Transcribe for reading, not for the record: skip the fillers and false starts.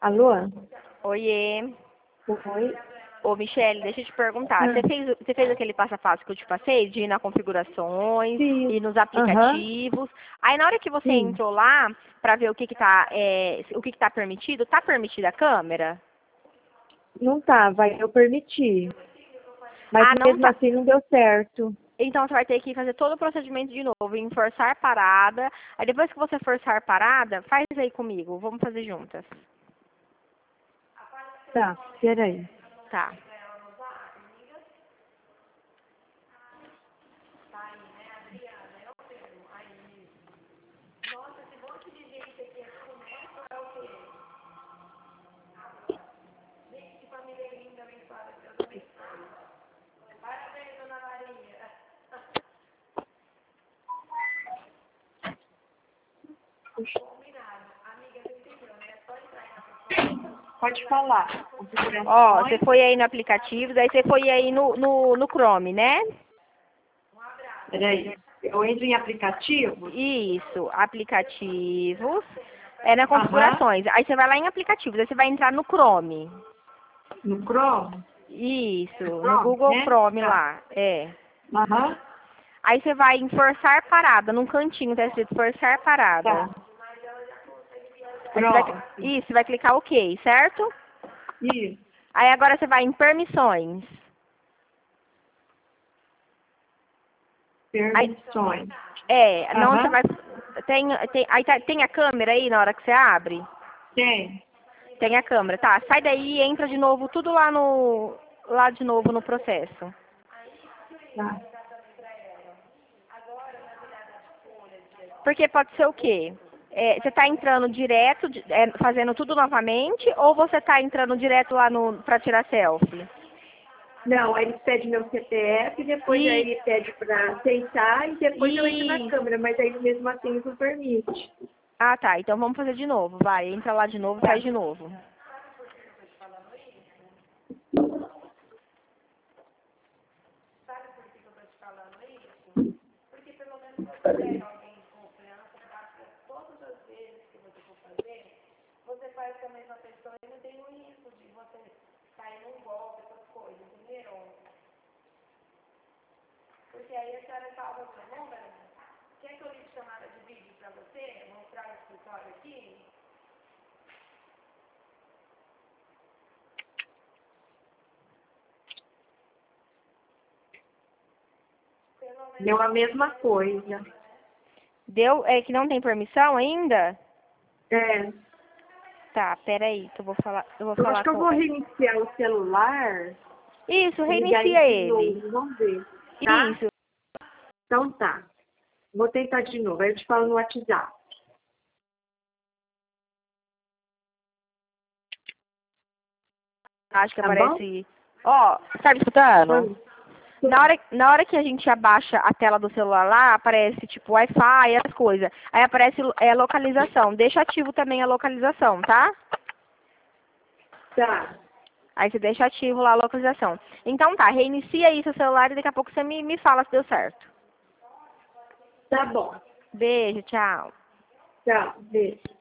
Alô? Oiê. Oi? Ô, Michele, deixa eu te perguntar. Ah, Você fez aquele passo a passo que eu te passei, de ir na configurações, sim. ir nos Aham, aplicativos. Aí na hora que você sim. entrou lá para ver o que que tá permitido, tá permitida a câmera? Não tá, vai eu permitir. Mas Ah, não mesmo tá. assim não deu certo. Então você vai ter que fazer todo o procedimento de novo, em forçar parada. Aí depois que você forçar parada, faz aí comigo. Vamos fazer juntas. Tá, peraí. Tá. Pode falar. Ó, você Configurações. foi aí no aplicativo, daí você foi aí no Chrome, né? Peraí. Eu entro em aplicativo? Isso, aplicativos. É na Aham. configurações. Aí você vai lá em aplicativos, aí você vai entrar no Chrome. No Chrome? Isso, No no Chrome, Google né? Chrome Tá. lá. É. Aham. Aí você vai em forçar parada, num cantinho tá escrito forçar parada. Tá. Aí você vai, Pronto. isso, você vai clicar OK, certo? Isso. Aí agora você vai em permissões. Aí, Permissões. não, você Aham. vai. Tem a câmera aí na hora que você abre? Tem. Tem a câmera, tá. Sai daí e entra de novo, tudo lá de novo no processo. Tá. Porque pode ser o quê? Você está entrando direto, fazendo tudo novamente, ou você está entrando direto lá para tirar selfie? Não, aí ele pede meu CPF, depois aí E, ele pede para aceitar e depois eu entro na e... câmera, mas aí mesmo assim não permite. Ah, tá. Então vamos fazer de novo. Vai, entra lá de novo e faz Tá. de novo. Deu a mesma coisa. Deu? É que não tem permissão ainda? É. Tá, peraí, que eu vou Eu acho falar que eu com... vou reiniciar o celular Isso, e ligar ele reinicia de ele. novo. Vamos ver. Tá? Isso. Então tá. Vou tentar de novo. Aí eu te falo no WhatsApp. Acho que Tá bom? aparece... Ó, tá me escutando? Oi. Na hora que a gente abaixa a tela do celular lá, aparece tipo Wi-Fi, as coisas. Aí aparece localização. Deixa ativo também a localização, tá? Tá. Aí você deixa ativo lá a localização. Então tá, reinicia aí seu celular e daqui a pouco você me fala se deu certo. Tá bom. Beijo, tchau. Tchau. Beijo.